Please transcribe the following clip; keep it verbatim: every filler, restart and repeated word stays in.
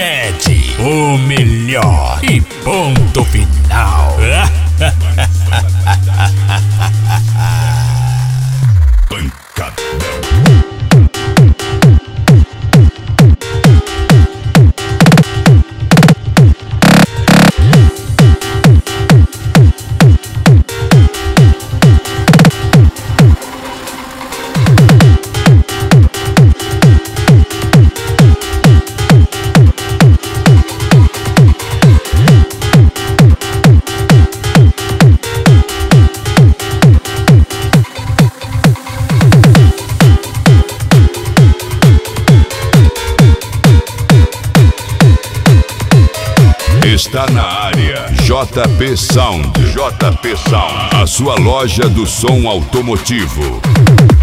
sete, o melhor e ponto final. Pancadão. Está na área J P Sound. J P Sound, a sua loja do som automotivo.